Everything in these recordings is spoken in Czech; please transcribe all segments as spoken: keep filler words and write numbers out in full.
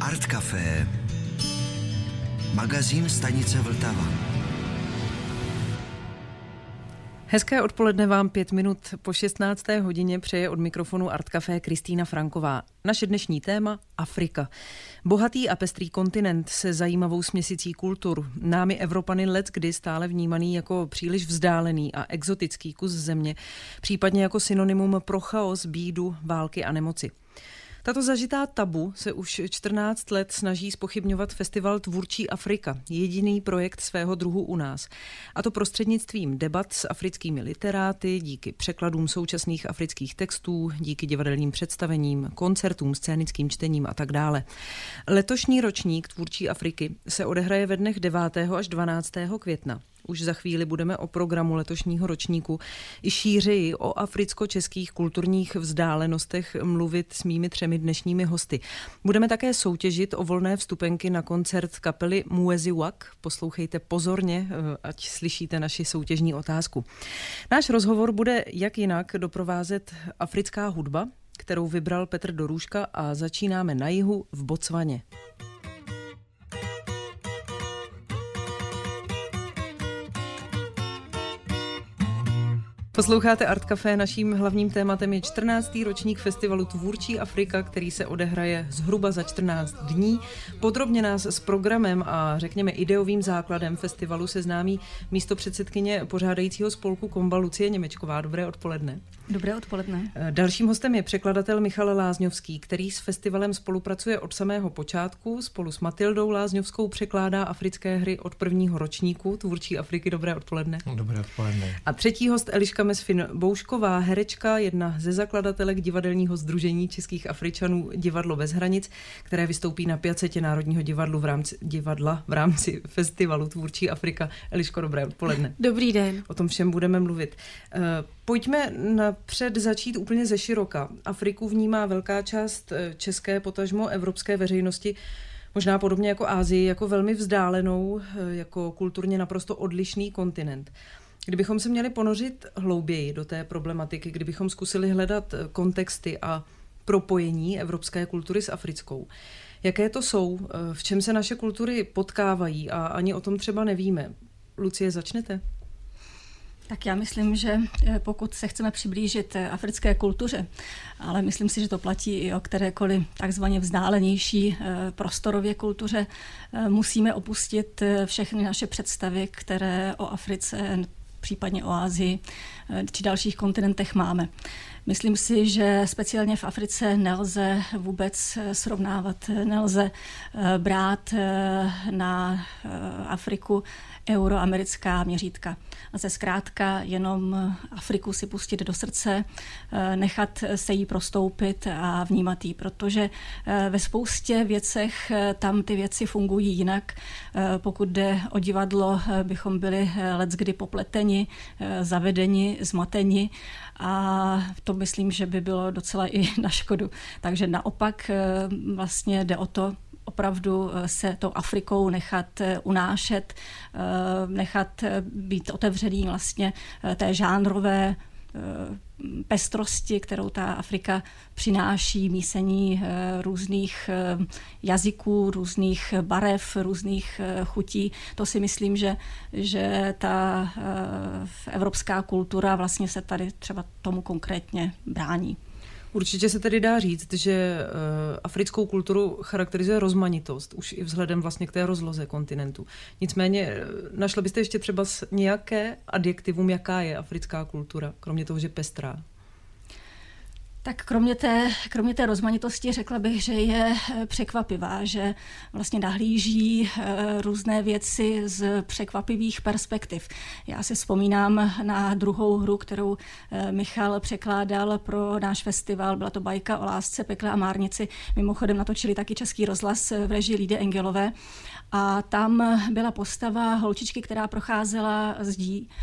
Art Café, magazín stanice Vltava. Hezké odpoledne vám pět minut po šestnácté hodině přeje od mikrofonu Art Café Kristýna Franková. Naše dnešní téma Afrika. Bohatý a pestrý kontinent se zajímavou směsicí kultur, námi Evropany leckdy stále vnímaný jako příliš vzdálený a exotický kus země, případně jako synonymum pro chaos, bídu, války a nemoci. Tato zažitá tabu se už čtrnáct let snaží zpochybňovat festival Tvůrčí Afrika, jediný projekt svého druhu u nás. A to prostřednictvím debat s africkými literáty, díky překladům současných afrických textů, díky divadelním představením, koncertům, scénickým čtením a tak dále. Letošní ročník Tvůrčí Afriky se odehraje ve dnech devátého až dvanáctého května. Už za chvíli budeme o programu letošního ročníku i šířeji o africko-českých kulturních vzdálenostech mluvit s mými třemi dnešními hosty. Budeme také soutěžit o volné vstupenky na koncert kapely Muezi Wak. Poslouchejte pozorně, ať slyšíte naši soutěžní otázku. Náš rozhovor bude jak jinak doprovázet africká hudba, kterou vybral Petr Dorůžka, a začínáme na jihu v Botswaně. Posloucháte Art Café, naším hlavním tématem je čtrnáctý ročník festivalu Tvůrčí Afrika, který se odehraje zhruba za čtrnáct dní. Podrobně nás s programem a řekněme ideovým základem festivalu seznámí místopředsedkyně pořádajícího spolku Komba Lucie Němečková. Dobré odpoledne. Dobré odpoledne. Dalším hostem je překladatel Michal Lázňovský, který s festivalem spolupracuje od samého počátku. Spolu s Matildou Lázňovskou překládá africké hry od prvního ročníku Tvůrčí Afriky. Dobré odpoledne. Dobré odpoledne. A třetí host Eliška Mesfin-Boušková, herečka, jedna ze zakladatelek divadelního sdružení českých Afričanů Divadlo bez hranic, které vystoupí na Piacetě Národního divadlu v rámci divadla v rámci festivalu Tvůrčí Afrika. Eliško, dobré odpoledne. Dobrý den. O tom všem budeme mluvit. Pojďme napřed začít úplně ze široka. Afriku vnímá velká část české, potažmo evropské veřejnosti, možná podobně jako Asii, jako velmi vzdálenou, jako kulturně naprosto odlišný kontinent. Kdybychom se měli ponořit hlouběji do té problematiky, kdybychom zkusili hledat kontexty a propojení evropské kultury s africkou, jaké to jsou, v čem se naše kultury potkávají a ani o tom třeba nevíme. Lucie, začnete? Tak já myslím, že pokud se chceme přiblížit africké kultuře, ale myslím si, že to platí i o kterékoliv takzvaně vzdálenější prostorově kultuře, musíme opustit všechny naše představy, které o Africe, případně o Asii či dalších kontinentech máme. Myslím si, že speciálně v Africe nelze vůbec srovnávat, nelze brát na Afriku euroamerická měřítka. Lze zkrátka jenom Afriku si pustit do srdce, nechat se jí prostoupit a vnímat jí, protože ve spoustě věcech tam ty věci fungují jinak. Pokud jde o divadlo, bychom byli leckdy popleteni, zavedeni, zmateni, a to myslím, že by bylo docela i na škodu. Takže naopak vlastně jde o to, opravdu se tou Afrikou nechat unášet, nechat být otevřený vlastně té žánrové pestrosti, kterou ta Afrika přináší, mísení různých jazyků, různých barev, různých chutí. To si myslím, že, že ta evropská kultura vlastně se tady třeba tomu konkrétně brání. Určitě se tedy dá říct, že uh, africkou kulturu charakterizuje rozmanitost, už i vzhledem vlastně k té rozloze kontinentu. Nicméně našla byste ještě třeba nějaké adjektivum, jaká je africká kultura, kromě toho, že pestrá? Tak kromě té, kromě té rozmanitosti řekla bych, že je překvapivá, že vlastně nahlíží různé věci z překvapivých perspektiv. Já si vzpomínám na druhou hru, kterou Michal překládal pro náš festival. Byla to bajka o lásce, pekle a márnici. Mimochodem natočili taky Český rozhlas v režii Lídy Engelové. A tam byla postava holčičky, která procházela zdí.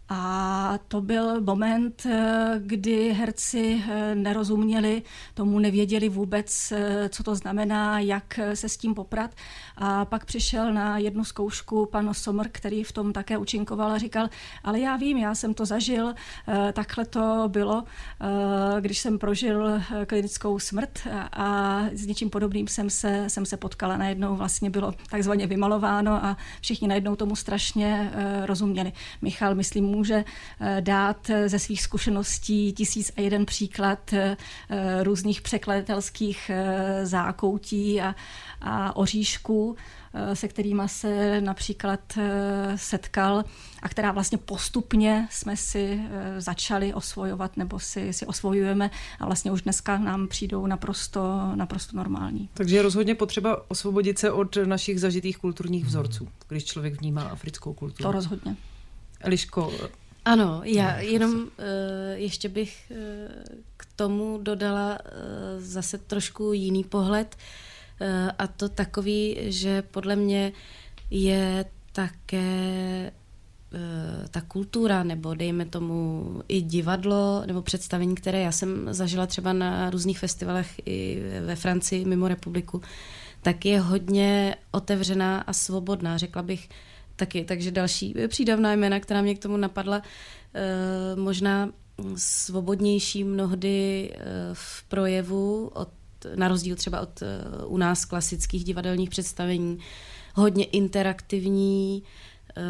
A to byl moment, kdy herci nerozuměli tomu, nevěděli vůbec, co to znamená, jak se s tím poprat. A pak přišel na jednu zkoušku pan Sommer, který v tom také účinkoval a říkal, ale já vím, já jsem to zažil, takhle to bylo, když jsem prožil klinickou smrt a s něčím podobným jsem se, jsem se potkala. Najednou vlastně bylo takzvaně vymalováno a všichni najednou tomu strašně rozuměli. Michal, myslím, může dát ze svých zkušeností tisíc a jeden příklad různých překladatelských zákoutí a, a oříšků, se kterými se například setkal a která vlastně postupně jsme si začali osvojovat nebo si, si osvojujeme a vlastně už dneska nám přijdou naprosto, naprosto normální. Takže je rozhodně potřeba osvobodit se od našich zažitých kulturních vzorců, když člověk vnímá africkou kulturu. To rozhodně. Eliško. Ano, já jenom uh, ještě bych uh, k tomu dodala uh, zase trošku jiný pohled uh, a to takový, že podle mě je také uh, ta kultura nebo dejme tomu i divadlo nebo představení, které já jsem zažila třeba na různých festivalech i ve Francii mimo republiku, tak je hodně otevřená a svobodná, řekla bych taky, takže další přídavná jména, která mě k tomu napadla, e, možná svobodnější mnohdy e, v projevu, od, na rozdíl třeba od e, u nás klasických divadelních představení, hodně interaktivní, e,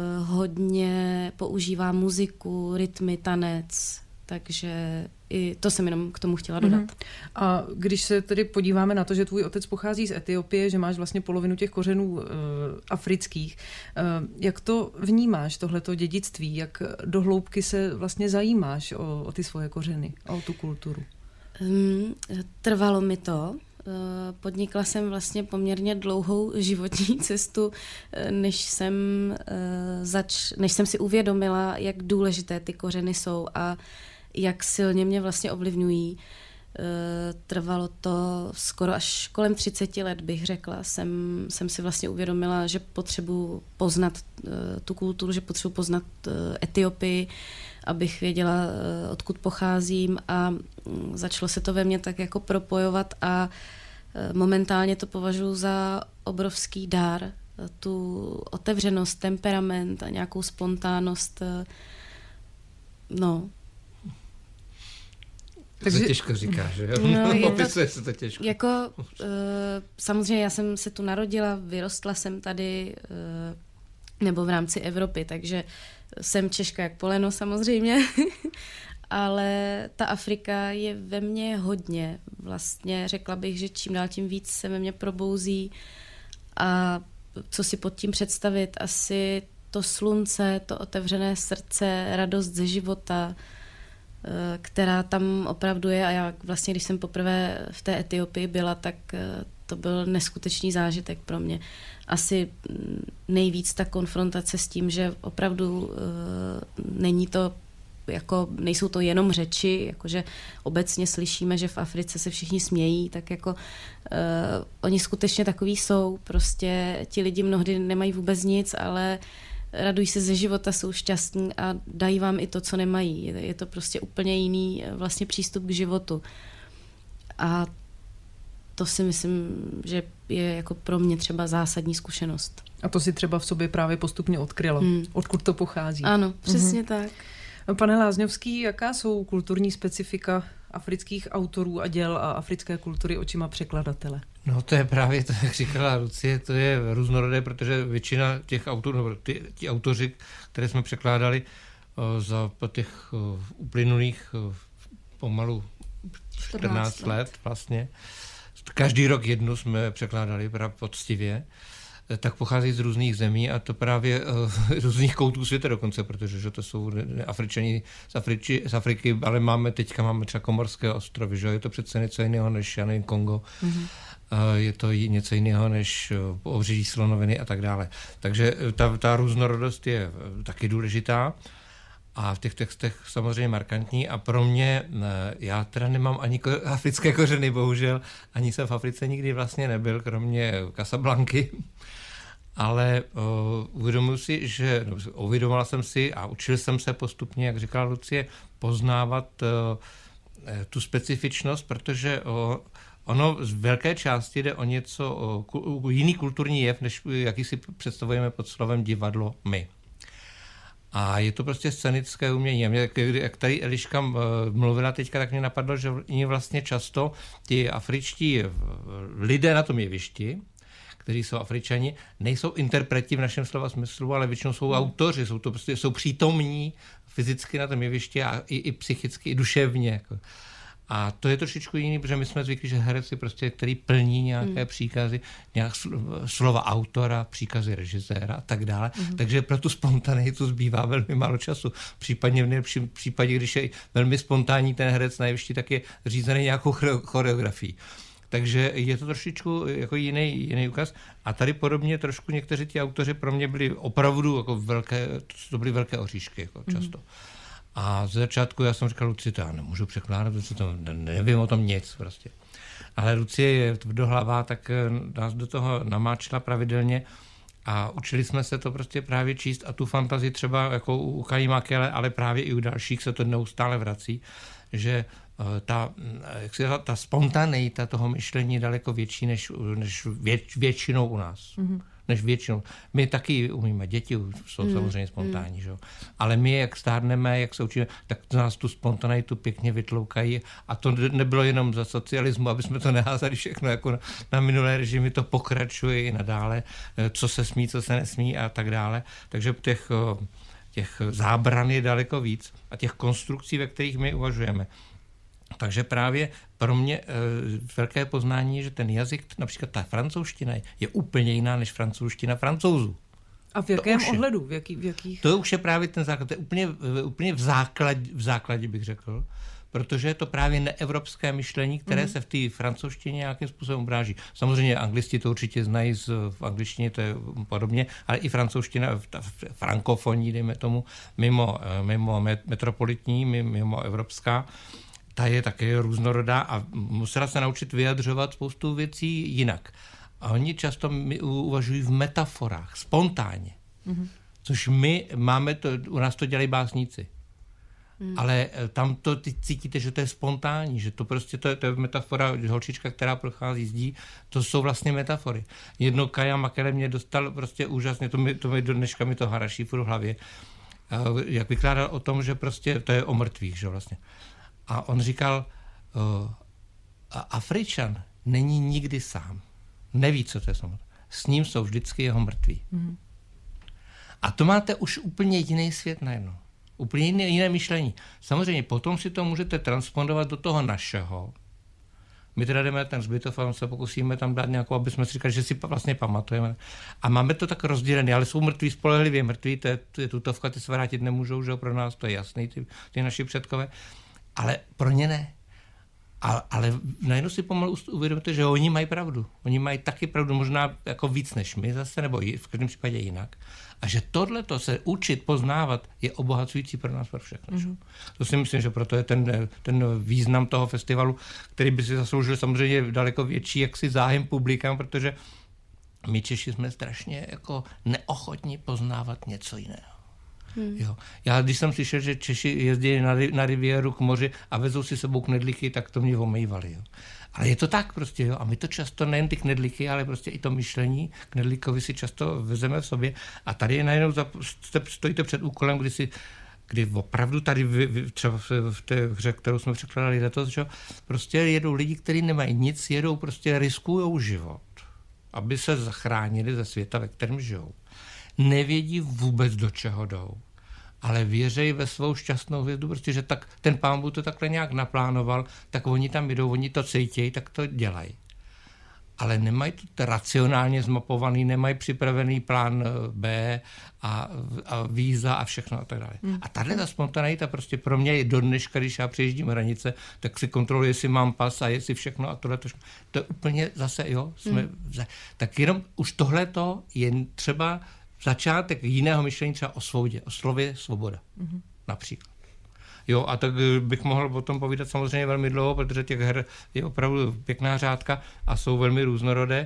hodně používá muziku, rytmy, tanec, takže i to jsem jenom k tomu chtěla dodat. Mm-hmm. A když se tedy podíváme na to, že tvůj otec pochází z Etiopie, že máš vlastně polovinu těch kořenů e, afrických, e, jak to vnímáš, tohleto dědictví? Jak do hloubky se vlastně zajímáš o, o ty svoje kořeny a o tu kulturu? Um, trvalo mi to. Podnikla jsem vlastně poměrně dlouhou životní cestu, než jsem, zač, než jsem si uvědomila, jak důležité ty kořeny jsou a jak silně mě vlastně ovlivňují. Trvalo to skoro až kolem třiceti let, bych řekla. Jsem, jsem si vlastně uvědomila, že potřebuji poznat tu kulturu, že potřebuji poznat Etiopii, abych věděla, odkud pocházím a začalo se to ve mně tak jako propojovat a momentálně to považuji za obrovský dar, tu otevřenost, temperament a nějakou spontánnost. No. Takže to těžko říká, že jo? No, Opisuje se to těžko. Jako, uh, samozřejmě já jsem se tu narodila, vyrostla jsem tady, uh, nebo v rámci Evropy, takže jsem Češka jak poleno samozřejmě, ale ta Afrika je ve mně hodně. Vlastně řekla bych, že čím dál tím víc se ve mně probouzí a co si pod tím představit, asi to slunce, to otevřené srdce, radost ze života, která tam opravdu je a já vlastně, když jsem poprvé v té Etiopii byla, tak to byl neskutečný zážitek pro mě. Asi nejvíc ta konfrontace s tím, že opravdu uh, není to jako, nejsou to jenom řeči, jakože obecně slyšíme, že v Africe se všichni smějí, tak jako uh, oni skutečně takový jsou, prostě ti lidi mnohdy nemají vůbec nic, ale radují se ze života, jsou šťastní a dají vám i to, co nemají. Je, je to prostě úplně jiný vlastně přístup k životu. A to si myslím, že je jako pro mě třeba zásadní zkušenost. A to si třeba v sobě právě postupně odkryla. Hmm. Odkud to pochází. Ano, přesně mm-hmm. tak. Pane Lázňovský, jaká jsou kulturní specifika afrických autorů a děl a africké kultury očima překladatele? No to je právě to, jak říkala Lucie, to je různorodé, protože většina těch autorů, nebo ty, ty autoři, které jsme překládali o, za po těch o, uplynulých o, pomalu čtrnáct let vlastně, každý rok jednu jsme překládali právě poctivě, tak pochází z různých zemí a to právě uh, z různých koutů světa dokonce, protože že to jsou Afričani z, Afriči, z Afriky, ale máme teďka máme třeba Komorské ostrovy, že je to přece něco jiného než já nevím, Kongo, mm-hmm. uh, je to něco jiného než uh, pobřeží slonoviny a tak dále. Takže ta, ta různorodost je uh, taky důležitá a v těch textech samozřejmě markantní a pro mě, uh, já teda nemám ani ko- africké kořeny, bohužel, ani jsem v Africe nikdy vlastně nebyl, kromě Casablanky. ale uh, uvědomuji si, že no, uvědomovala jsem si a učil jsem se postupně, jak říkala Lucie, poznávat uh, tu specifičnost, protože uh, ono z velké části jde o něco, o jiný kulturní jev, než jaký si představujeme pod slovem divadlo my. A je to prostě scénické umění. A mě, jak tady Eliška mluvila teďka, tak mě napadlo, že oni vlastně často ti afričtí lidé na tom jevišti, kteří jsou Afričani, nejsou interpreti v našem slova smyslu, ale většinou jsou autoři, jsou to prostě, jsou přítomní fyzicky na tom jevišti a i, i psychicky, i duševně. Jako. A to je trošičku jiný, protože my jsme zvyklí, že herec je prostě, který plní nějaké mm. příkazy, nějak slova autora, příkazy režiséra a tak dále. Mm. Takže pro tu spontanitu zbývá velmi málo času. Případně v nejlepším případě, když je velmi spontánní ten herec na jevišti, tak je řízený nějakou choreografií. Takže je to trošičku jako jiný, jiný ukaz. A tady podobně trošku někteří ti autoři pro mě byli opravdu jako velké, to byly velké oříšky jako často. Mm. A z začátku já jsem říkal, Lucie, to já nemůžu překládat, protože to, nevím o tom nic prostě. Ale Lucie je tvrdohlavá, tak nás do toho namáčela pravidelně a učili jsme se to prostě právě číst a tu fantazii třeba jako u Kaji Makele, ale právě i u dalších se to neustále vrací, že ta, jak si, ta, ta spontaneita toho myšlení je daleko větší než, než věč, většinou u nás. Mm-hmm. Než většinou. My taky umíme, děti jsou mm, samozřejmě spontánní, mm. že? Ale my, jak stárneme, jak se učíme, tak z nás tu spontanitu pěkně vytloukají a to nebylo jenom za socialismu, aby jsme to neházali všechno jako na, na minulé režimy, to pokračuje i nadále, co se smí, co se nesmí a tak dále. Takže těch, těch zábran je daleko víc a těch konstrukcí, ve kterých my uvažujeme. Takže právě pro mě e, velké poznání je, že ten jazyk, například ta francouzština, je úplně jiná než francouzština Francouzů. A v jakém ohledu? V, jaký, v jakých? To už je právě ten základ. To je úplně, úplně v, základ, v základě, bych řekl, protože je to právě neevropské myšlení, které mm. se v té francouzštině nějakým způsobem obráží. Samozřejmě anglisti to určitě znají, z, v angličtině to je podobně, ale i francouzština, ta frankofonní, dejme tomu, mimo, mimo metropolitní, mimo evropská, ta je také různorodá a musela se naučit vyjadřovat spoustu věcí jinak. A oni často uvažují v metaforách, spontánně. Mm-hmm. Což my máme, to, u nás to dělají básníci. Mm. Ale tam to ty cítíte, že to je spontánní, že to prostě to je, to je metafora, holčička, která prochází zdí, to jsou vlastně metafory. Jedno Kaja Makele mě dostal prostě úžasně, to mi, to mi do dneška mi to haraší v hlavě, jak vykládal o tom, že prostě to je o mrtvých, že vlastně. A on říkal, uh, Afričan není nikdy sám. Neví, co to je samotné. S ním jsou vždycky jeho mrtví. Mm. A to máte už úplně jiný svět najednou. Úplně jiné, jiné myšlení. Samozřejmě potom si to můžete transponovat do toho našeho. My teda jdeme ten zbytov a se pokusíme tam dát nějakou, aby jsme si říkali, že si vlastně pamatujeme. A máme to tak rozdělené, ale jsou mrtví, spolehlivě mrtví, to je, to je tutovka, ty se vrátit nemůžou, že pro nás to je jasný, ty, ty naši předkové. Ale pro ně ne. Ale, ale najednou si pomalu uvědomíte, že oni mají pravdu. Oni mají taky pravdu, možná jako víc než my zase, nebo v každém případě jinak. A že tohleto se učit, poznávat, je obohacující pro nás pro všechno. Mm-hmm. To si myslím, že proto je ten, ten význam toho festivalu, který by si zasloužil samozřejmě daleko větší jaksi zájem publikám, protože my Češi jsme strašně jako neochotní poznávat něco jiného. Hmm. Jo. Já když jsem slyšel, že Češi jezdí na, na riviéru k moři a vezou si sebou knedlíky, tak to mě omejvali. Jo. Ale je to tak prostě, jo. A my to často nejen ty knedlíky, ale prostě i to myšlení knedlíkovi si často vezeme v sobě. A tady je najednou za, stojíte před úkolem, kdy si kdy opravdu tady vy, vy, třeba v, v té hře, kterou jsme překladali letos, že prostě jedou lidi, kteří nemají nic, jedou prostě riskujou život, aby se zachránili ze světa, ve kterém žijou. Nevědí vůbec, do čeho jdou, ale věří ve svou šťastnou hvězdu, protože že tak, ten Pán Bůh to takhle nějak naplánoval, tak oni tam jdou, oni to cítějí, tak to dělají. Ale nemají to racionálně zmapovaný, nemají připravený plán B a, a víza a všechno a tak dále. Hmm. A tahle ta spontaneita prostě pro mě je do dneška, když já přejíždím hranice, tak si kontroluji, jestli mám pas a jestli všechno a tohle. To je úplně zase, jo, jsme, hmm. tak jenom už tohleto je třeba začátek jiného myšlení třeba o svobodě, o slově svoboda, mm-hmm. například. Jo, a tak bych mohl o tom povídat samozřejmě velmi dlouho, protože těch her je opravdu pěkná řádka a jsou velmi různorodé,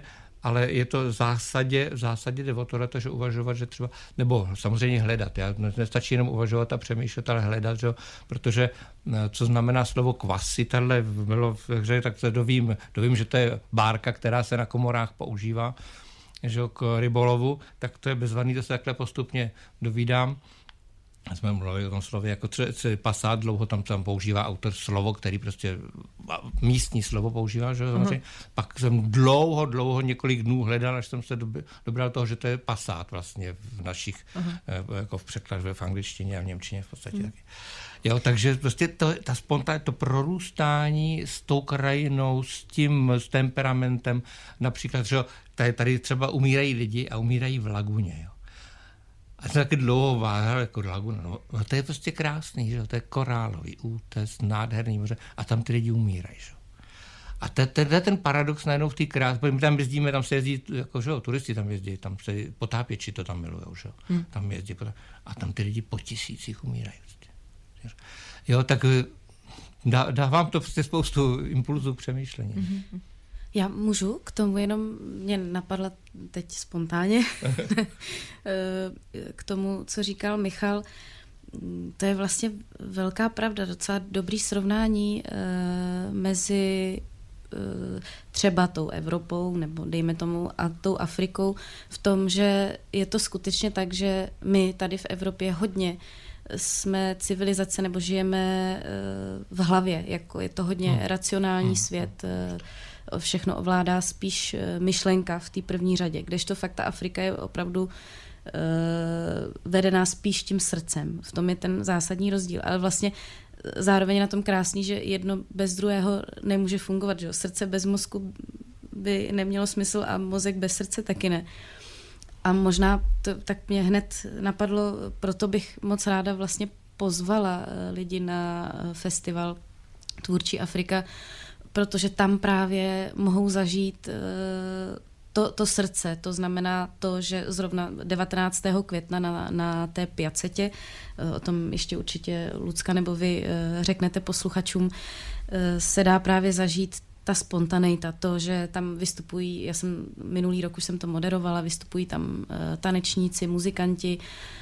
ale je to v zásadě, v zásadě jde o tohle, že uvažovat, že třeba, nebo samozřejmě hledat, já nestačí jenom uvažovat a přemýšlet, ale hledat, že? Protože co znamená slovo kvasy, tahle bylo v hře, tak to dovím, dovím, že to je bárka, která se na komorách používá, že k rybolovu, tak to je bezvadný, to se takhle postupně dovídám. Jsme mluvili o tom slově, jako třeba pasát, dlouho tam, tam používá autor slovo, který prostě místní slovo používá, že uh-huh. Pak jsem dlouho, dlouho, několik dnů hledal, až jsem se dobral toho, že to je pasát vlastně v našich, uh-huh. jako v překladu v angličtině a v němčině v podstatě uh-huh. taky. Jo, takže prostě to, ta spontán, to prorůstání s tou krajinou, s tím s temperamentem, například, že tady, tady třeba umírají lidi a umírají v laguně, jo. A to taky dlouho váhal jako laguna. No, no to je prostě krásný, že? To je korálový útes, nádherný moře a tam ty lidi umírají. Že? A to je ten paradox najednou v té krásné. My tam jezdíme, tam se jezdí, jako, že? Turisti tam jezdí, tam se potápěči to tam milujou. Že? Hmm. Tam jezdí a tam ty lidi po tisících umírají. Jo, tak dá, dávám to prostě spoustu impulzů přemýšlení. Mm-hmm. Já můžu k tomu, jenom mě napadla teď spontánně, k tomu, co říkal Michal, to je vlastně velká pravda, docela dobrý srovnání mezi třeba tou Evropou, nebo dejme tomu, a tou Afrikou v tom, že je to skutečně tak, že my tady v Evropě hodně jsme civilizace nebo žijeme v hlavě, jako je to hodně hmm. racionální hmm. svět, všechno ovládá spíš myšlenka v té první řadě, kdežto fakt ta Afrika je opravdu uh, vedená spíš tím srdcem. V tom je ten zásadní rozdíl. Ale vlastně zároveň je na tom krásný, že jedno bez druhého nemůže fungovat. Že? Srdce bez mozku by nemělo smysl a mozek bez srdce taky ne. A možná to, tak mě hned napadlo, proto bych moc ráda vlastně pozvala lidi na festival Tvůrčí Afrika, protože tam právě mohou zažít to, to srdce. To znamená to, že zrovna devatenáctého května na, na té piacetě, o tom ještě určitě Lucka nebo vy řeknete posluchačům, se dá právě zažít ta spontaneita, to, že tam vystupují, já jsem minulý rok už jsem to moderovala, vystupují tam tanečníci, muzikanti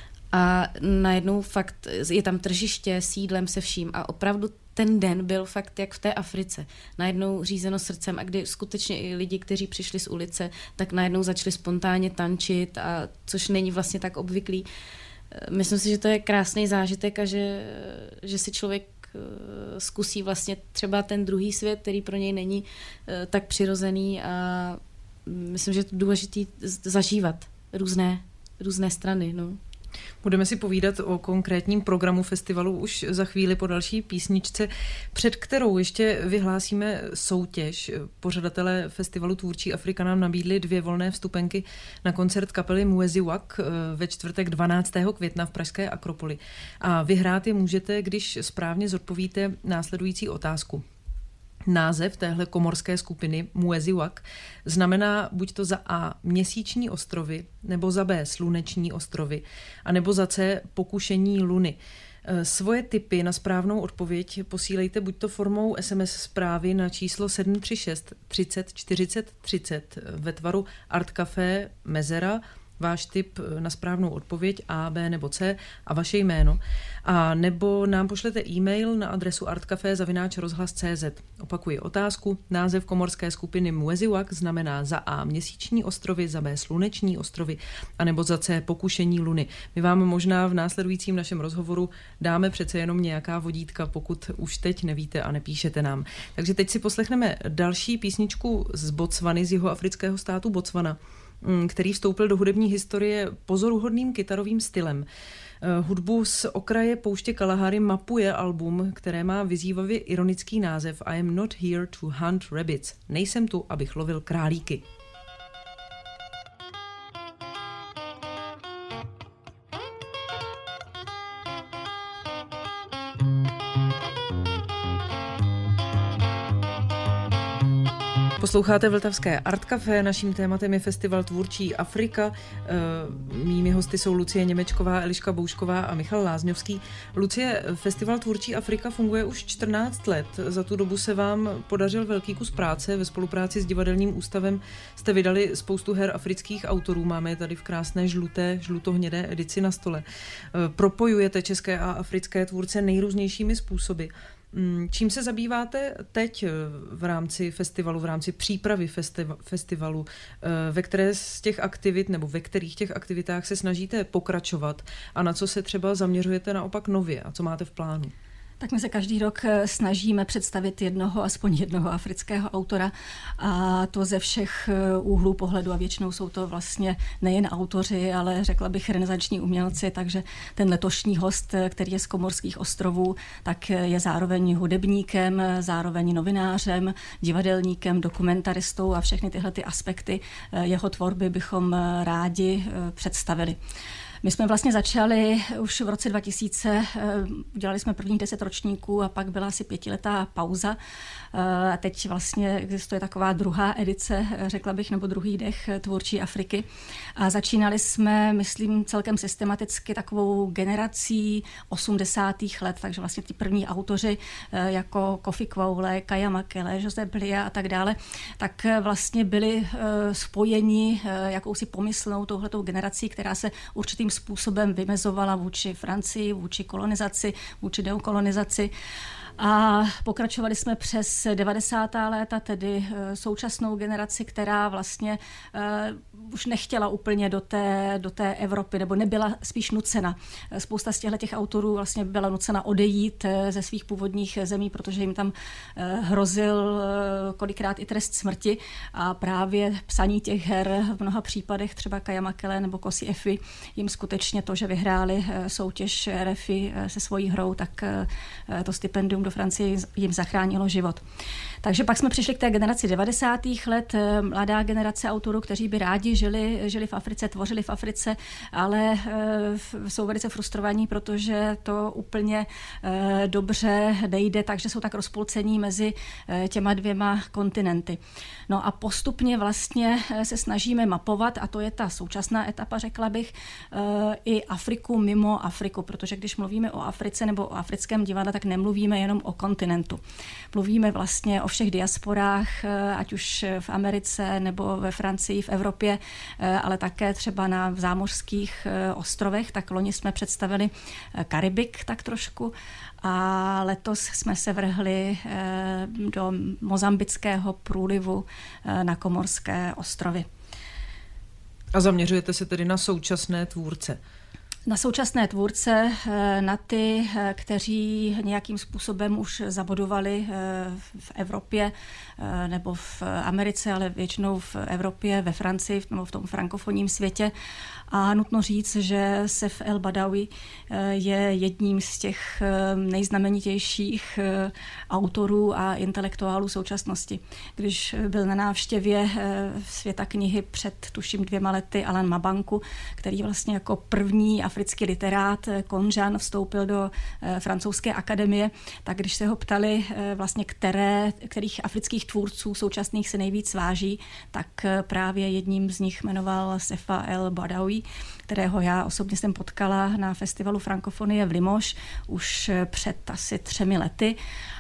a najednou fakt je tam tržiště s jídlem, se vším a opravdu ten den byl fakt jak v té Africe. Najednou řízeno srdcem a kdy skutečně i lidi, kteří přišli z ulice, tak najednou začali spontánně tančit, a což není vlastně tak obvyklý. Myslím si, že to je krásný zážitek a že, že si člověk zkusí vlastně třeba ten druhý svět, který pro něj není tak přirozený a myslím, že je to důležité zažívat různé, různé strany. No. Budeme si povídat o konkrétním programu festivalu už za chvíli po další písničce, před kterou ještě vyhlásíme soutěž. Pořadatelé festivalu Tvůrčí Afrika nám nabídli dvě volné vstupenky na koncert kapely Muezi Wak ve čtvrtek dvanáctého května v pražské Akropoli. A vyhrát je můžete, když správně zodpovíte následující otázku. Název téhle komorské skupiny Muezi Wak znamená buď to za A měsíční ostrovy, nebo za B sluneční ostrovy, a nebo za C pokušení luny. Svoje tipy na správnou odpověď posílejte buď to formou es em es zprávy na číslo sedm tři šest třicet čtyřicet třicet ve tvaru Art Café Mezera, váš tip na správnou odpověď A, B nebo C a vaše jméno. A nebo nám pošlete e-mail na adresu artcafé zavináč rozhlas tečka cé zet. Opakuji otázku. Název komorské skupiny Muezi Wak znamená za A měsíční ostrovy, za B sluneční ostrovy a nebo za C pokušení luny. My vám možná v následujícím našem rozhovoru dáme přece jenom nějaká vodítka, pokud už teď nevíte a nepíšete nám. Takže teď si poslechneme další písničku z Botswany, z jihoafrického státu Botswana, který vstoupil do hudební historie pozoruhodným kytarovým stylem. Hudbu z okraje pouště Kalahary mapuje album, které má vyzývavě ironický název I am not here to hunt rabbits. Nejsem tu, abych lovil králíky. Posloucháte Vltavské Art Café, naším tématem je festival Tvůrčí Afrika. Mými hosty jsou Lucie Němečková, Eliška Boušková a Michal Lázňovský. Lucie, festival Tvůrčí Afrika funguje už čtrnáct let. Za tu dobu se vám podařil velký kus práce. Ve spolupráci s Divadelním ústavem jste vydali spoustu her afrických autorů. Máme je tady v krásné žluté, žlutohnědé edici na stole. Propojujete české a africké tvůrce nejrůznějšími způsoby. Čím se zabýváte teď v rámci festivalu, v rámci přípravy festiva- festivalu, ve které z těch aktivit nebo ve kterých těch aktivitách se snažíte pokračovat a na co se třeba zaměřujete naopak nově a co máte v plánu? Tak my se každý rok snažíme představit jednoho, aspoň jednoho afrického autora a to ze všech úhlů pohledu a většinou jsou to vlastně nejen autoři, ale řekla bych renesanční umělci, takže ten letošní host, který je z Komorských ostrovů, tak je zároveň hudebníkem, zároveň novinářem, divadelníkem, dokumentaristou a všechny tyhle ty aspekty jeho tvorby bychom rádi představili. My jsme vlastně začali už v roce dva tisíce, udělali jsme prvních deset ročníků a pak byla asi pětiletá pauza. A teď vlastně existuje taková druhá edice, řekla bych, nebo druhý dech Tvůrčí Afriky. A začínali jsme, myslím, celkem systematicky takovou generací osmdesátých let, takže vlastně ty první autoři jako Kofi Kwoule, Kaya Makele, Jose Blia a tak dále, tak vlastně byli spojeni jakousi pomyslnou touhletou generací, která se určitým způsobem vymezovala vůči Francii, vůči kolonizaci, vůči dekolonizaci. A pokračovali jsme přes devadesátá léta, tedy současnou generaci, která vlastně uh, už nechtěla úplně do té, do té Evropy, nebo nebyla spíš nucena. Spousta z těchto autorů vlastně byla nucena odejít ze svých původních zemí, protože jim tam uh, hrozil uh, kolikrát i trest smrti a právě psaní těch her v mnoha případech, třeba Kaya Makele nebo Kosi Efi, jim skutečně to, že vyhráli uh, soutěž R F I uh, se svojí hrou, tak uh, to stipendium do Francie jim zachránilo život. Takže pak jsme přišli k té generaci devadesátých let, mladá generace autorů, kteří by rádi žili, žili v Africe, tvořili v Africe, ale e, jsou velice frustrovaní, protože to úplně e, dobře nejde, takže jsou tak rozpolcení mezi e, těma dvěma kontinenty. No a postupně vlastně se snažíme mapovat, a to je ta současná etapa, řekla bych, e, i Afriku mimo Afriku, protože když mluvíme o Africe nebo o africkém divadle, tak nemluvíme jenom o kontinentu. Mluvíme vlastně o všech diasporách, ať už v Americe nebo ve Francii, v Evropě, ale také třeba na zámořských ostrovech. Tak loni jsme představili Karibik tak trošku a letos jsme se vrhli do mozambického průlivu na Komorské ostrovy. A zaměřujete se tedy na současné tvůrce? Na současné tvůrce, na ty, kteří nějakým způsobem už zabodovali v Evropě nebo v Americe, ale většinou v Evropě, ve Francii nebo v tom frankofonním světě. A nutno říct, že Sef El Badawi je jedním z těch nejznamenitějších autorů a intelektuálů současnosti. Když byl na návštěvě Světa knihy před tuším dvěma lety Alan Mabanku, který vlastně jako první africký literát Konžan vstoupil do francouzské akademie, tak když se ho ptali vlastně, které, kterých afrických tvůrců současných se nejvíc váží, tak právě jedním z nich jmenoval Sefa El Badawi, kterého já osobně jsem potkala na festivalu Frankofonie v Limoges už před asi třemi lety.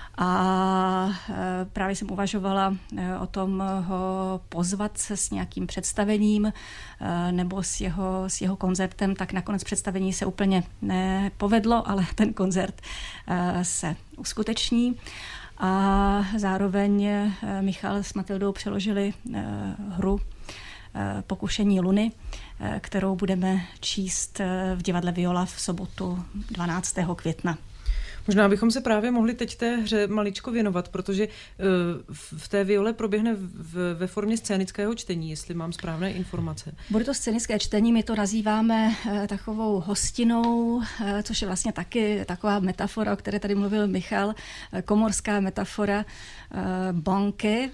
A právě jsem uvažovala o tom ho pozvat se s nějakým představením nebo s jeho, s jeho koncertem, tak nakonec představení se úplně nepovedlo, ale ten koncert se uskuteční. A zároveň Michal s Matildou přeložili hru Pokušení Luny, kterou budeme číst v divadle Viola v sobotu dvanáctého května. Možná bychom se právě mohli teď té hře maličko věnovat, protože v té Viole proběhne ve formě scénického čtení, jestli mám správné informace. Bude to scénické čtení, my to nazýváme takovou hostinou, což je vlastně taky taková metafora, o které tady mluvil Michal, komorská metafora banky,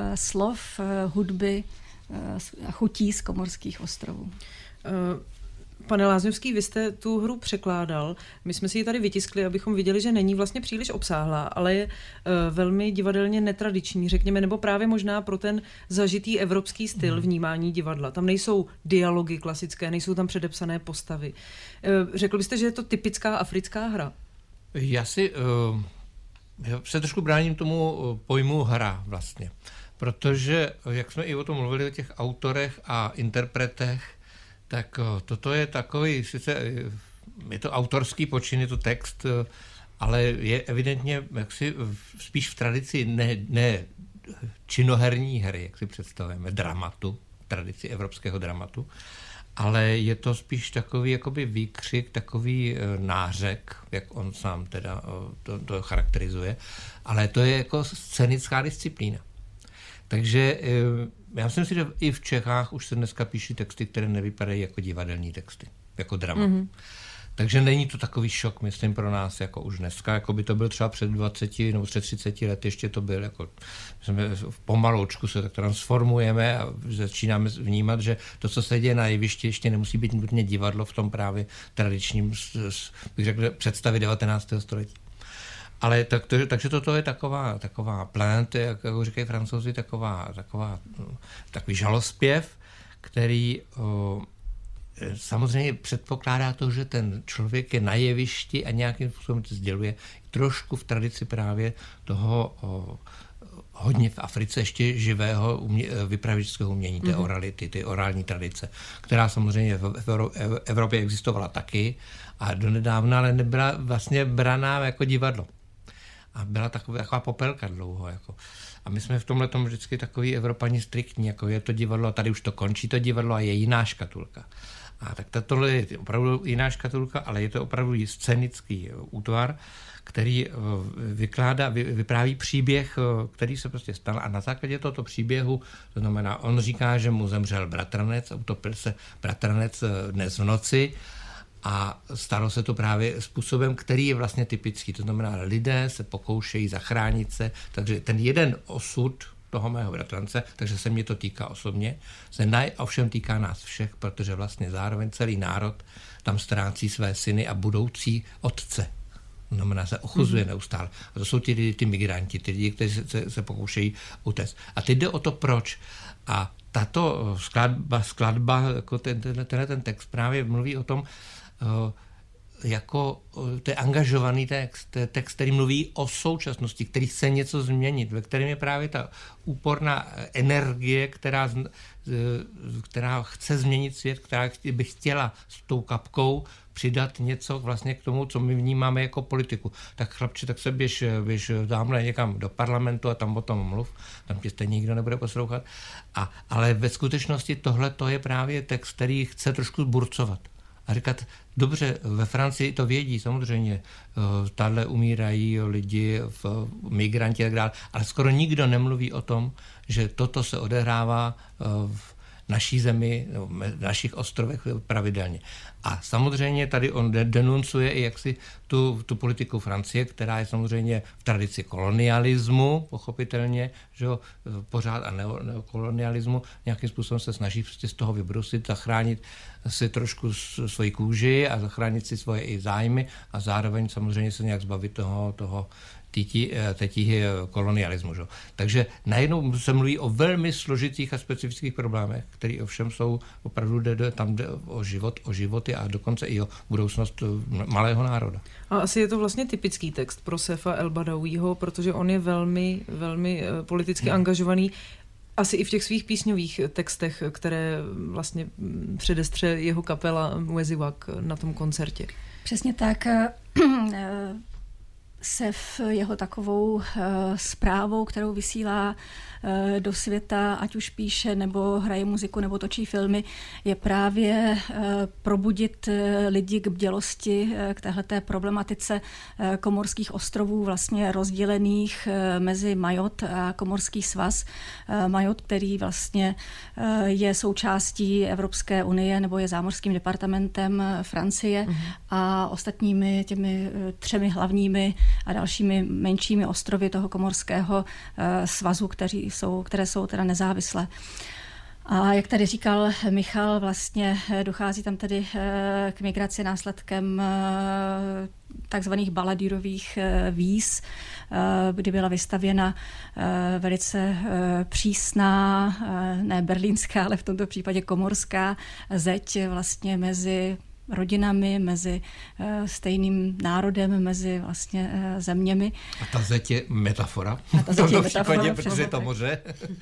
slov, hudby a chutí z Komorských ostrovů. Pane Lázňovský, vy jste tu hru překládal. My jsme si ji tady vytiskli, abychom viděli, že není vlastně příliš obsáhlá, ale je uh, velmi divadelně netradiční, řekněme, nebo právě možná pro ten zažitý evropský styl hmm. vnímání divadla. Tam nejsou dialogy klasické, nejsou tam předepsané postavy. Uh, řekl byste, že je to typická africká hra? Já si uh, já se trošku bráním tomu pojmu hra vlastně, protože, jak jsme i o tom mluvili, o těch autorech a interpretech, tak toto je takový, sice je to autorský počin, je to text, ale je evidentně jaksi spíš v tradici ne, ne činoherní hry, jak si představujeme, dramatu, tradici evropského dramatu, ale je to spíš takový jakoby výkřik, takový nářek, jak on sám teda to, to charakterizuje, ale to je jako scénická disciplína. Takže já myslím si, že i v Čechách už se dneska píší texty, které nevypadají jako divadelní texty, jako drama. Mm-hmm. Takže není to takový šok, myslím, pro nás, jako už dneska, jako by to byl třeba před dvaceti nebo před třiceti lety, ještě to byl, jako jsme v pomaloučku se tak transformujeme a začínáme vnímat, že to, co se děje na jevišti, ještě nemusí být nutně divadlo v tom právě tradičním, bych řekl, představě devatenáctého století. Ale tak to, takže toto je taková, taková plainte, jak, jak říkají Francouzi, taková, taková, takový žalospěv, který o, samozřejmě předpokládá to, že ten člověk je na jevišti a nějakým způsobem to sděluje trošku v tradici právě toho o, hodně v Africe ještě živého umě, vypravěčského umění, té mm-hmm. orality, ty orální tradice, která samozřejmě v, v Evropě existovala taky a donedávna, ale nebyla vlastně braná jako divadlo. A byla taková, taková popelka dlouho. Jako. A my jsme v tomhle tom vždycky takový Evropani striktní, jako je to divadlo, a tady už to končí to divadlo a je jiná škatulka. A tak tohle je opravdu jiná škatulka, ale je to opravdu scénický útvar, který vykládá, vypráví příběh, který se prostě stal a na základě tohoto příběhu, to znamená, on říká, že mu zemřel bratranec a utopil se bratranec dnes v noci, a stalo se to právě způsobem, který je vlastně typický. To znamená, lidé se pokoušejí zachránit se, takže ten jeden osud toho mého bratrance, takže se mě to týká osobně, se naj, ovšem týká nás všech, protože vlastně zároveň celý národ tam ztrácí své syny a budoucí otce. To znamená, se ochuzuje mm-hmm. neustále. A to jsou ty lidi, ty migranti, ty lidi, kteří se, se, se pokoušejí utéct. A teď jde o to, proč. A tato skladba, skladba jako ten, ten, ten, ten text právě mluví o tom, jako to je angažovaný text, to je text, který mluví o současnosti, který chce něco změnit, ve kterém je právě ta úporná energie, která, která chce změnit svět, která by chtěla s tou kapkou přidat něco vlastně k tomu, co my vnímáme jako politiku. Tak chlapče, tak se běž, běž dámhle někam do parlamentu a tam o tom mluv, tam tě stejně nikdo nebude poslouchat. A, ale ve skutečnosti tohle to je právě text, který chce trošku burcovat. A říkat, dobře, ve Francii to vědí, samozřejmě, tady umírají lidi, v migranti a tak dále, ale skoro nikdo nemluví o tom, že toto se odehrává v naší zemi, v našich ostrovech pravidelně. A samozřejmě tady on denuncuje i jaksi tu, tu politiku Francie, která je samozřejmě v tradici kolonialismu, pochopitelně, že jo, pořád a neo, neokolonialismu, nějakým způsobem se snaží prostě z toho vybrusit, zachránit si trošku svoji kůži a zachránit si svoje i zájmy a zároveň samozřejmě se nějak zbavit toho, toho té tíhy kolonialismu. Že? Takže najednou se mluví o velmi složitých a specifických problémech, které ovšem jsou opravdu jde, tam jde o život, o životy a dokonce i o budoucnost malého národa. A asi je to vlastně typický text pro Sefa El Badawiho, protože on je velmi, velmi politicky hmm. angažovaný, asi i v těch svých písňových textech, které vlastně předestře jeho kapela Mweziwak na tom koncertě. Přesně tak. Sef jeho takovou uh, zprávou, kterou vysílá uh, do světa, ať už píše, nebo hraje muziku, nebo točí filmy, je právě uh, probudit uh, lidi k bdělosti, uh, k téhleté problematice uh, Komorských ostrovů, vlastně rozdělených uh, mezi Mayotte a Komorský svaz. Uh, Mayotte, který vlastně uh, je součástí Evropské unie, nebo je zámořským departamentem Francie mm. a ostatními těmi uh, třemi hlavními a dalšími menšími ostrovy toho Komorského uh, svazu, kteří jsou, které jsou teda nezávislé. A jak tady říkal Michal, vlastně dochází tam tedy k migraci následkem takzvaných baladírových víz, kdy byla vystavěna velice přísná, ne berlínská, ale v tomto případě komorská zeď vlastně mezi rodinami, mezi stejným národem, mezi vlastně zeměmi. A ta zeď je metafora. A ta zeď je metafora, případě, protože je to moře.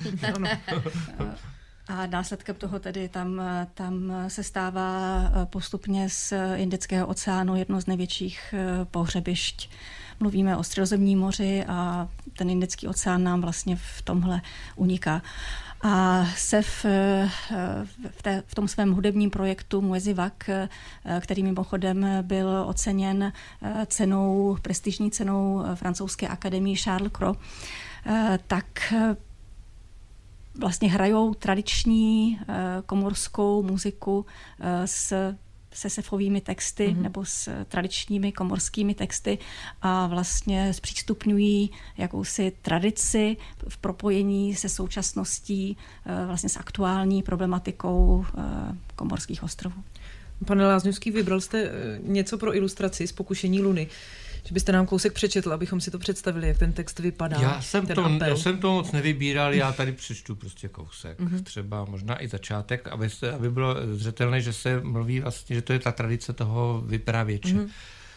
A následkem toho tedy tam, tam se stává postupně z Indického oceánu jedno z největších pohřebišť. Mluvíme o Středozemním moři a ten Indický oceán nám vlastně v tomhle uniká. A Sef v, té, v tom svém hudebním projektu Muezivak, který mimochodem byl oceněn cenou, prestižní cenou francouzské akademie Charles Cros, tak vlastně hrajou tradiční komorskou muziku s se sefovými texty mm-hmm. nebo s tradičními komorskými texty a vlastně zpřístupňují jakousi tradici v propojení se současností, vlastně s aktuální problematikou komorských ostrovů. Pane Lázňovský, vybral jste něco pro ilustraci z Pokušení Luny. Že byste nám kousek přečetl, abychom si to představili, jak ten text vypadá. Já jsem, to, já jsem to moc nevybíral, já tady přečtu prostě kousek. Mm-hmm. Třeba možná i začátek, aby, se, aby bylo zřetelné, že se mluví vlastně, že to je ta tradice toho vyprávěče, mm-hmm.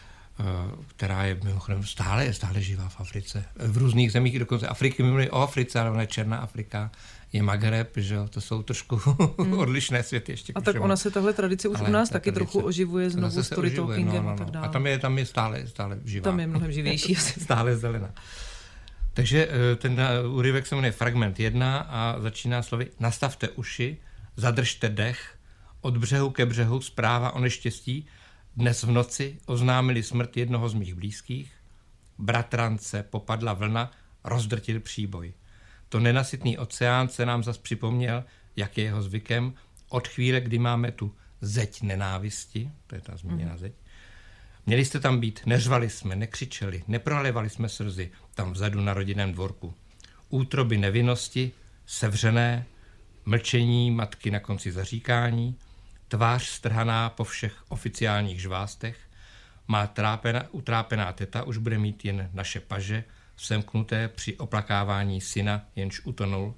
která je mimochodem stále, stále živá v Africe. V různých zemích, dokonce Afriky, my mluvíme o Africe, ale ona je Černá Afrika, je Magreb, že jo, to jsou trošku mm. odlišné světy ještě. A tak ona se tahle tradice už ale u nás taky tradice, trochu oživuje znovu storytalkingem no, no, no. a tak dále. A tam je, tam je stále, stále živá. Tam je mnohem živější. Stále zelená. Takže ten úryvek se jmenuje Fragment jedna a začíná slovy nastavte uši, zadržte dech, od břehu ke břehu zpráva o neštěstí, dnes v noci oznámili smrt jednoho z mých blízkých, bratrance popadla vlna, rozdrtil příboj. To nenasytný oceán se nám zas připomněl, jak je jeho zvykem, od chvíle, kdy máme tu zeď nenávisti, to je ta zmíněná zeď. Měli jste tam být, neřvali jsme, nekřičeli, neprolevali jsme slzy, tam vzadu na rodinném dvorku. Útroby nevinnosti, sevřené, mlčení matky na konci zaříkání, tvář strhaná po všech oficiálních žvástech, má trápena, utrápená teta už bude mít jen naše paže, semknuté při oplakávání syna, jenž utonul.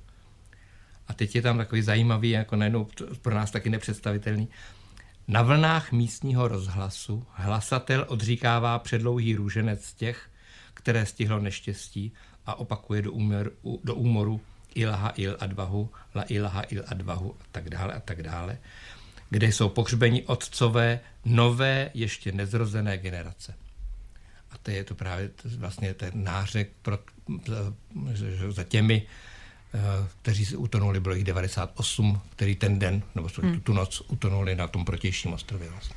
A teď je tam takový zajímavý, jako najednou pro nás taky nepředstavitelný. Na vlnách místního rozhlasu hlasatel odříkává předlouhý růženec těch, které stihlo neštěstí a opakuje do, úmer, do úmoru ilaha il advahu, la ilaha il advahu a tak dále a tak dále, kde jsou pohřbeni otcové nové, ještě nezrozené generace. A to je to právě vlastně ten nářek pro, za, za těmi, kteří se utonuli, bylo jich devadesát osm, který ten den, nebo hmm. tu noc utonuli na tom protějším ostrově. Vlastně.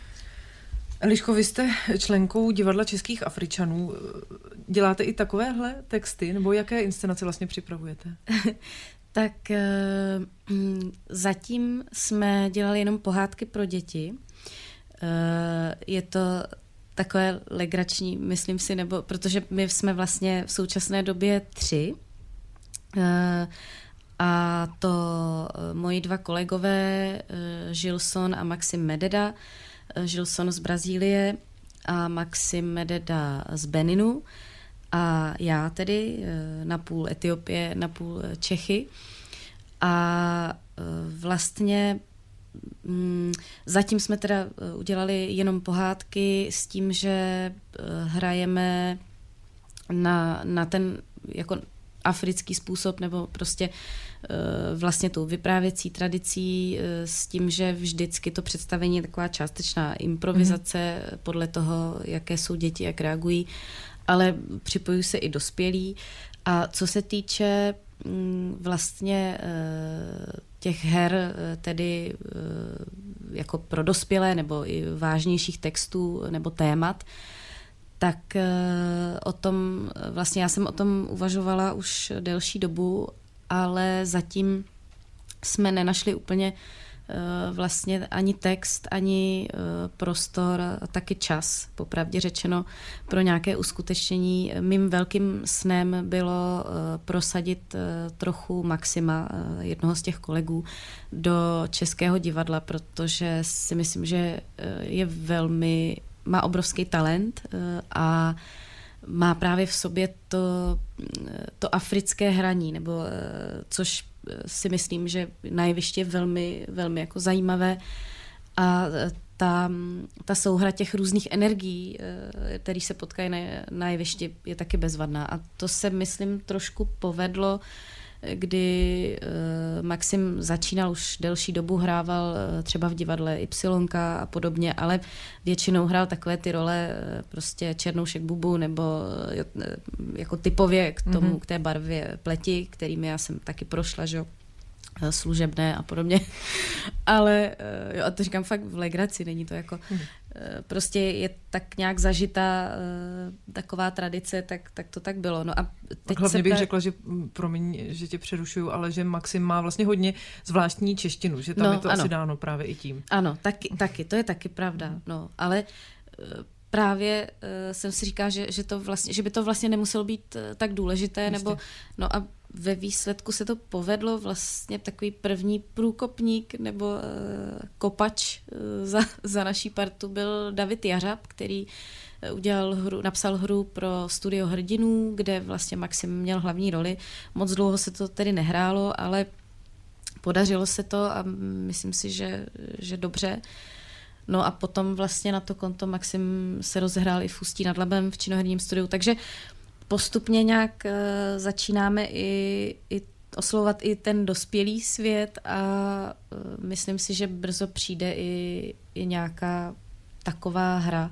Eliško, vy jste členkou Divadla českých Afričanů. Děláte i takovéhle texty, nebo jaké inscenace vlastně připravujete? Tak zatím jsme dělali jenom pohádky pro děti. Je to takové legrační, myslím si, nebo protože my jsme vlastně v současné době tři. A to moji dva kolegové, Gilson a Maxim Mededa, Gilson z Brazílie a Maxim Mededa z Beninu a já tedy napůl Etiopie, napůl Čechy. A vlastně zatím jsme teda udělali jenom pohádky s tím, že hrajeme na, na ten jako africký způsob nebo prostě vlastně tou vyprávěcí tradicí s tím, že vždycky to představení je taková částečná improvizace mm-hmm. podle toho, jaké jsou děti, jak reagují, ale připojují se i dospělí. A co se týče vlastně těch her, tedy jako pro dospělé nebo i vážnějších textů nebo témat, tak o tom, vlastně já jsem o tom uvažovala už delší dobu, ale zatím jsme nenašli úplně vlastně ani text, ani prostor, taky čas, popravdě řečeno, pro nějaké uskutečnění. Mým velkým snem bylo prosadit trochu Maxima, jednoho z těch kolegů, do Českého divadla, protože si myslím, že je velmi, má obrovský talent a má právě v sobě to, to africké hraní, nebo což si myslím, že na jevišti je velmi, velmi jako zajímavé a ta, ta souhra těch různých energií, které se potkají na, na jevišti, je taky bezvadná. A to se, myslím, trošku povedlo, kdy Maxim začínal už delší dobu, hrával třeba v divadle Ypsilonka a podobně, ale většinou hrál takové ty role prostě Černoušek Bubu nebo jako typově k tomu, mm-hmm. k té barvě pleti, kterými já jsem taky prošla, že jo, služebné a podobně. Ale, jo, a to říkám fakt v legraci, není to jako, hmm. prostě je tak nějak zažitá taková tradice, tak, tak to tak bylo. No a teď hlavně se bych pra... řekla, že, promiň, že tě přerušuju, ale že Maxim má vlastně hodně zvláštní češtinu, že tam no, je to ano. asi dáno právě i tím. Ano, taky, taky to je taky pravda, no, ale právě uh, jsem si říkala, že, že, to vlastně, že by to vlastně nemuselo být uh, tak důležité, Jistě. nebo no a ve výsledku se to povedlo, vlastně takový první průkopník nebo uh, kopač uh, za, za naší partu byl David Jařab, který udělal hru, napsal hru pro Studio hrdinů, kde vlastně Maxim měl hlavní roli. Moc dlouho se to tedy nehrálo, ale podařilo se to a myslím si, že, že dobře. No a potom vlastně na to konto Maxim se rozehrál i v Ústí nad Labem v Činoherním studiu, takže postupně nějak uh, začínáme i, i oslovovat i ten dospělý svět a uh, myslím si, že brzo přijde i, i nějaká taková hra.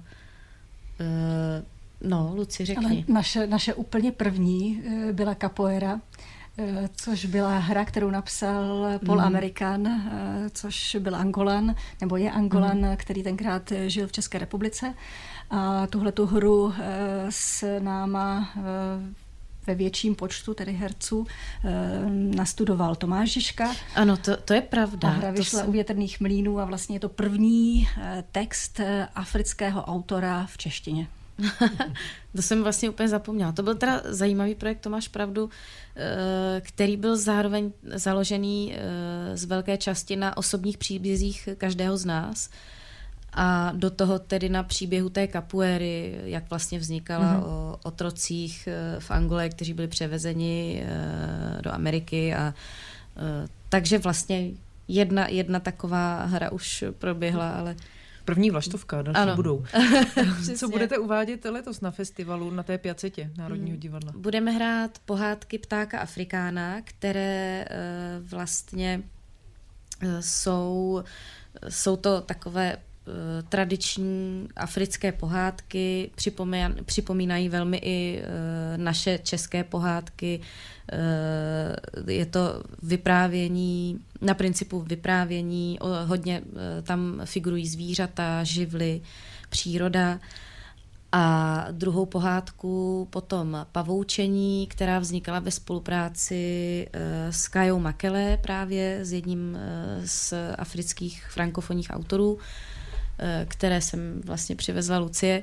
Uh, no, Luci, řekni. Ale naše, naše úplně první uh, byla Capoeira, což byla hra, kterou napsal Paul mm. American, což byl Angolan, nebo je Angolan, mm. který tenkrát žil v České republice. A tuhletu hru s náma ve větším počtu, tedy herců, nastudoval Tomáš Žižka. Ano, to, to je pravda. A hra vyšla jsem... u Větrných mlýnů a vlastně je to první text afrického autora v češtině. To jsem vlastně úplně zapomněla. To byl teda zajímavý projekt, to máš pravdu, který byl zároveň založený z velké části na osobních příbězích každého z nás a do toho tedy na příběhu té kapuéry, jak vlastně vznikala mm-hmm. o otrocích v Angole, kteří byli převezeni do Ameriky a takže vlastně jedna, jedna taková hra už proběhla, ale první vlaštovka, další ano. budou. Co budete uvádět letos na festivalu, na té Piacetě Národního divadla? Budeme hrát pohádky Ptáka Afrikána, které uh, vlastně uh, jsou, jsou to takové uh, tradiční africké pohádky, připomínají, připomínají velmi i uh, naše české pohádky. Uh, je to vyprávění, na principu vyprávění, o, hodně uh, tam figurují zvířata, živly, příroda. A druhou pohádku potom Pavoučení, která vznikala ve spolupráci uh, s Kajou Makele, právě s jedním uh, z afrických frankofonních autorů, uh, které jsem vlastně přivezla Lucie.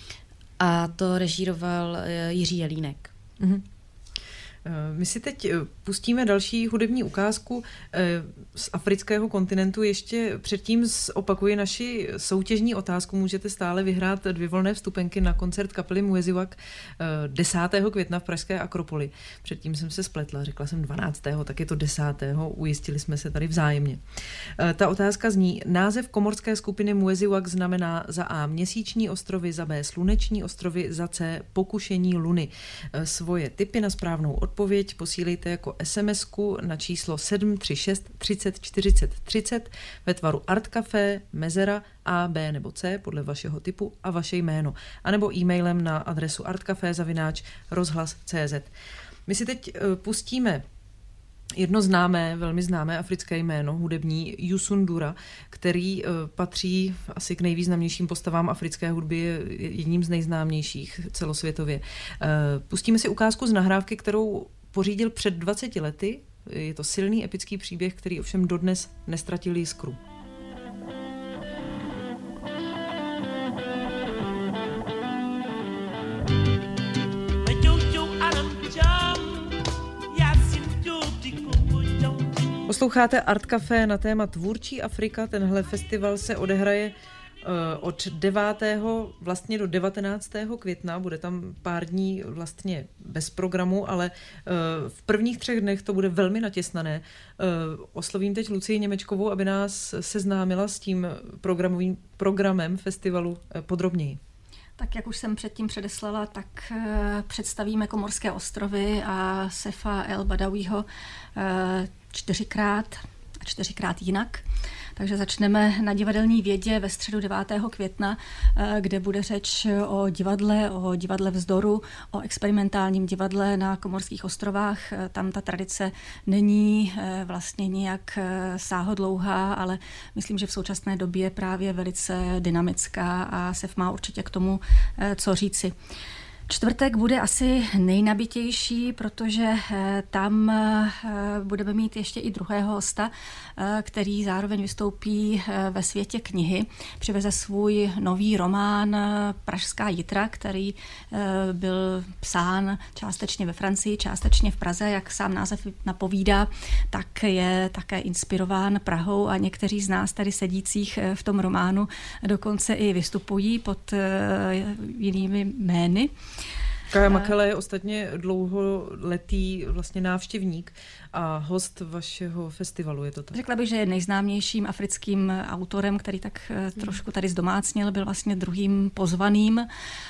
A to režíroval uh, Jiří Jelínek. Mm-hmm. My si teď pustíme další hudební ukázku z afrického kontinentu. Ještě předtím opakuji naši soutěžní otázku. Můžete stále vyhrát dvě volné vstupenky na koncert kapely Mueziwak desátého května v pražské Akropoli. Předtím jsem se spletla, řekla jsem dvanáctého tak je to desátého Ujistili jsme se tady vzájemně. Ta otázka zní: název komorské skupiny Mueziwak znamená za A měsíční ostrovy, za B sluneční ostrovy, za C pokušení luny. Svoje tipy na správnou odpověď posílejte jako SMSku na číslo sedm tři šest třicet čtyřicet třicet ve tvaru Art Café, Mezera, A, B nebo C podle vašeho typu a vaše jméno. A nebo e-mailem na adresu artcafé zavináč rozhlas tečka cé zet. My si teď uh, pustíme jedno známé, velmi známé africké jméno, hudební Youssou N'Doura, který uh, patří asi k nejvýznamnějším postavám africké hudby, je jedním z nejznámějších celosvětově. Uh, pustíme si ukázku z nahrávky, kterou pořídil před dvaceti lety Je to silný epický příběh, který ovšem dodnes nestratil jiskru. Posloucháte Art Café na téma Tvůrčí Afrika. Tenhle festival se odehraje uh, od devátého vlastně do devatenáctého května. Bude tam pár dní vlastně bez programu, ale uh, v prvních třech dnech to bude velmi natěsnané. Uh, oslovím teď Lucii Němečkovou, aby nás seznámila s tím programovým programem festivalu uh, podrobněji. Tak jak už jsem předtím předeslala, tak uh, představíme Komorské ostrovy a Sefa El Badawiho uh, čtyřikrát a čtyřikrát jinak. Takže začneme na Divadelní vědě ve středu devátého května, kde bude řeč o divadle, o divadle vzdoru, o experimentálním divadle na Komorských ostrovách. Tam ta tradice není vlastně nějak sáhodlouhá, ale myslím, že v současné době je právě velice dynamická a Sef má určitě k tomu co říci. Čtvrtek bude asi nejnabitější, protože tam budeme mít ještě i druhého hosta, který zároveň vystoupí ve světě knihy. Přiveze svůj nový román Pražská jitra, který byl psán částečně ve Francii, částečně v Praze, jak sám název napovídá, tak je také inspirován Prahou a někteří z nás tady sedících v tom románu dokonce i vystupují pod jinými jmény. Kaja Makela je ostatně dlouholetý vlastně návštěvník a host vašeho festivalu, je to tak? Řekla bych, že je nejznámějším africkým autorem, který tak trošku tady zdomácněl, byl vlastně druhým pozvaným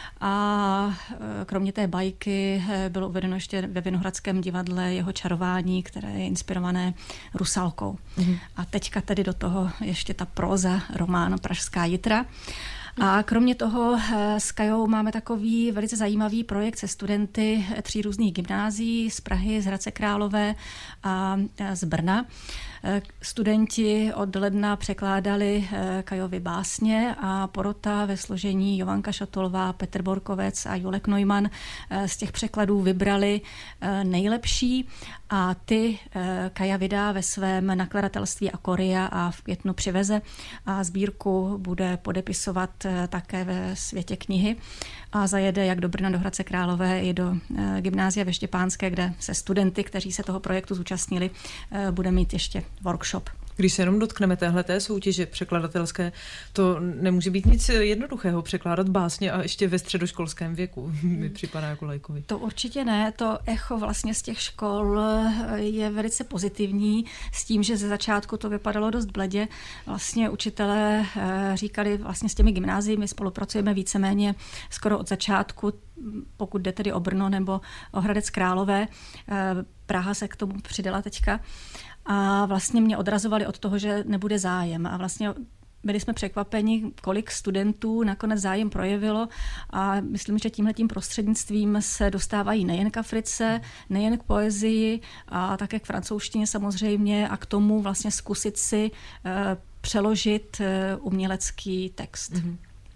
a kromě té bajky bylo uvedeno ještě ve Vinohradském divadle jeho čarování, které je inspirované Rusalkou. Mm. A teďka tedy do toho ještě ta próza, román Pražská jitra. A kromě toho s Kajou máme takový velice zajímavý projekt se studenty tří různých gymnázií z Prahy, z Hradce Králové a z Brna. Studenti od ledna překládali Kajovy básně a porota ve složení Jovanka Šatolová, Petr Borkovec a Julek Neumann z těch překladů vybrali nejlepší a ty Kaja vydá ve svém nakladatelství Akoria a v květnu přiveze a sbírku bude podepisovat také ve světě knihy a zajede jak do Brna, do Hradce Králové i do gymnázia ve Štěpánské, kde se studenty, kteří se toho projektu zúčastnili, bude mít ještě workshop. Když se jenom dotkneme téhleté soutěže překladatelské, to nemůže být nic jednoduchého překládat básně a ještě ve středoškolském věku, mi připadá jako laikovi. To určitě ne, to echo vlastně z těch škol je velice pozitivní s tím, že ze začátku to vypadalo dost bledě. Vlastně učitelé říkali vlastně s těmi gymnázií, my spolupracujeme víceméně skoro od začátku, pokud jde tedy o Brno nebo o Hradec Králové. Praha se k tomu přidala teďka. A vlastně mě odrazovali od toho, že nebude zájem. A vlastně byli jsme překvapeni, kolik studentů nakonec zájem projevilo a myslím, že tímhletím prostřednictvím se dostávají nejen k Africe, nejen k poezii a také k francouzštině samozřejmě a k tomu vlastně zkusit si uh, přeložit uh, umělecký text. Mm-hmm.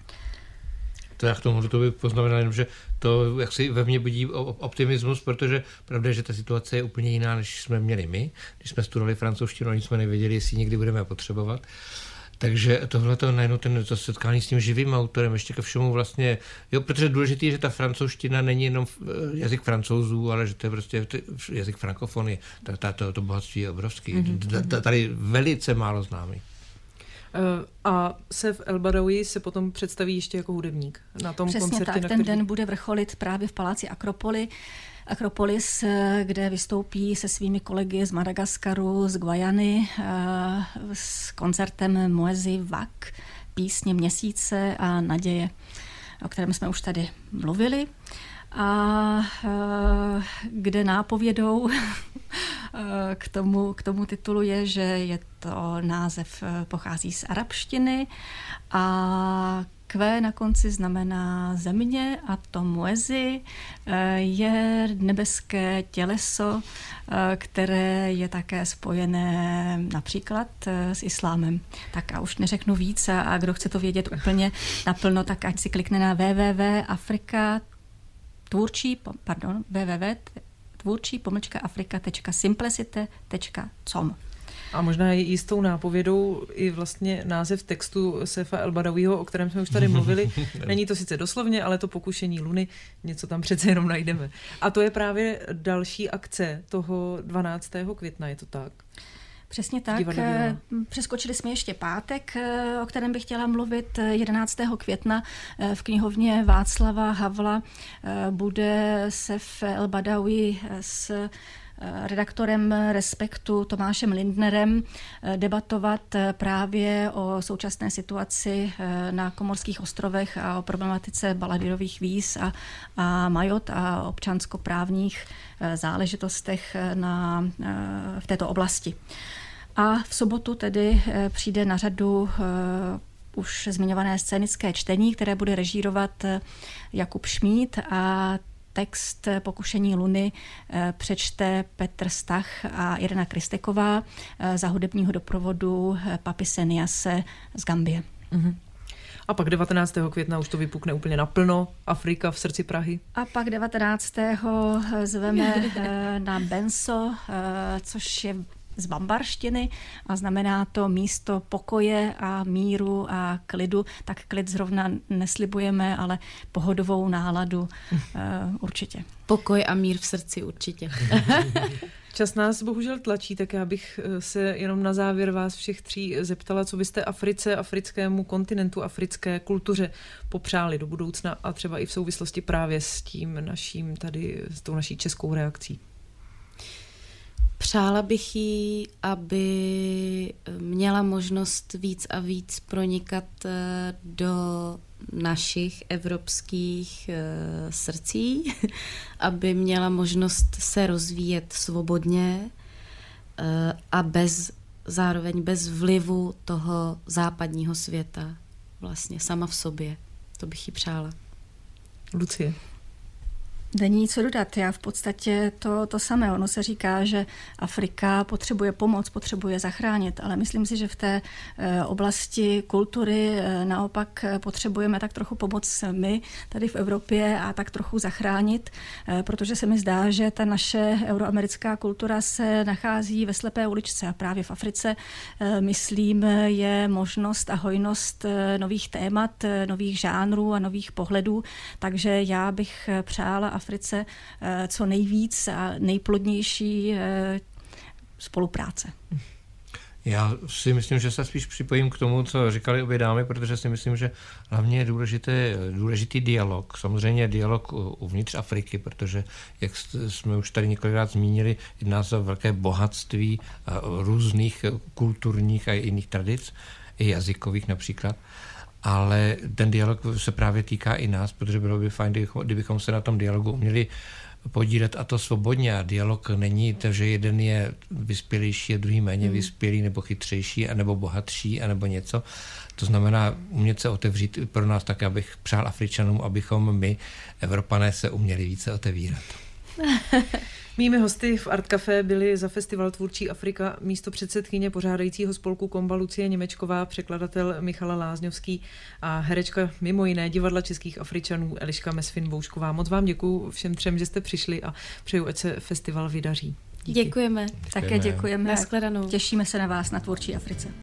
To já k tomu to bych poznamenal jenom, že to jaksi ve mně budí optimismus, protože pravda je, že ta situace je úplně jiná, než jsme měli my, když jsme studovali francouzštinu, ani jsme nevěděli, jestli někdy budeme potřebovat. Takže tohle to najednou ten to setkání s tím živým autorem, ještě ke všemu vlastně, jo, protože důležitý je, že ta francouzština není jenom jazyk Francouzů, ale že to je prostě jazyk frankofonie. To, to bohatství je obrovský. Mm-hmm. Tady velice málo známý. A Sef El Badawi se potom představí ještě jako hudebník na tom Přesně koncertě. Tak, na ten který... den bude vrcholit právě v paláci Akropoli. Akropolis, kde vystoupí se svými kolegy z Madagaskaru, z Guajany s koncertem Moezi Vak, písně Měsíce a naděje, o kterém jsme už tady mluvili. A kde nápovědou k tomu, k tomu titulu je, že je to název pochází z arabštiny a Q na konci znamená země a to Muezi je nebeské těleso, které je také spojené například s islámem. Tak a už neřeknu víc a, a kdo chce to vědět úplně naplno, tak ať si klikne na www tečka afrika tvůrčí, pardon, www tvůrčí pomlčka afrika tečka simplicite tečka com. A možná je jistou nápovědou i vlastně název textu Sefa El Badawiho, o kterém jsme už tady mluvili. Není to sice doslovně, ale to pokušení Luny, něco tam přece jenom najdeme. A to je právě další akce toho dvanáctého května, je to tak? Přesně tak. Přeskočili jsme ještě pátek, o kterém bych chtěla mluvit. jedenáctého května v knihovně Václava Havla bude Sef El Badawi s redaktorem Respektu Tomášem Lindnerem debatovat právě o současné situaci na Komorských ostrovech a o problematice baladírových víz a, a majot a občanskoprávních záležitostech na, v této oblasti. A v sobotu tedy přijde na řadu už zmiňované scénické čtení, které bude režírovat Jakub Šmíd a text Pokušení Luny přečte Petr Stach a Irena Kristeková za hudebního doprovodu Papise Niase z Gambie. Mm-hmm. A pak devatenáctého května už to vypukne úplně naplno, Afrika v srdci Prahy. A pak devatenáctého zveme na Benso, což je z bambarštiny a znamená to místo pokoje a míru a klidu. Tak klid zrovna neslibujeme, ale pohodovou náladu uh, určitě. Pokoj a mír v srdci určitě. Čas nás bohužel tlačí, tak já bych se jenom na závěr vás všech tří zeptala, co byste Africe, africkému kontinentu, africké kultuře popřáli do budoucna a třeba i v souvislosti právě s tím naším tady, s tou naší českou reakcí. Přála bych jí, aby měla možnost víc a víc pronikat do našich evropských srdcí, aby měla možnost se rozvíjet svobodně a bez, zároveň bez vlivu toho západního světa, vlastně sama v sobě. To bych jí přála. Lucie. Není nic co dodat. Já v podstatě to, to samé. Ono se říká, že Afrika potřebuje pomoc, potřebuje zachránit, ale myslím si, že v té e, oblasti kultury e, naopak potřebujeme tak trochu pomoc my tady v Evropě a tak trochu zachránit, e, protože se mi zdá, že ta naše euroamerická kultura se nachází ve slepé uličce a právě v Africe, e, myslím, je možnost a hojnost e, nových témat, e, nových žánrů a nových pohledů, takže já bych přála Africe co nejvíc a nejplodnější spolupráce. Já si myslím, že se spíš připojím k tomu, co říkali obě dámy, protože si myslím, že hlavně je důležité, důležitý dialog. Samozřejmě dialog uvnitř Afriky, protože, jak jsme už tady několikrát zmínili, jedná se o velké bohatství různých kulturních a jiných tradic, i jazykových například. Ale ten dialog se právě týká i nás, protože bylo by fajn, kdybychom se na tom dialogu uměli podílet a to svobodně. A dialog není to, že jeden je vyspělejší a druhý méně hmm. vyspělý nebo chytřejší a nebo bohatší a nebo něco. To znamená umět se otevřít pro nás tak, abych přál Afričanům, abychom my, Evropané, se uměli více otevírat. Mými hosty v Art Café byli za Festival Tvůrčí Afrika místopředsedkyně pořádajícího spolku Komba Lucie Němečková, překladatel Michala Lázňovský a herečka mimo jiné Divadla českých Afričanů Eliška Mesfin-Boušková. Moc vám děkuju všem třem, že jste přišli a přeju, ať se festival vydaří. Díky. Děkujeme. Také děkujeme. Nashledanou. Těšíme se na vás na Tvůrčí Africe.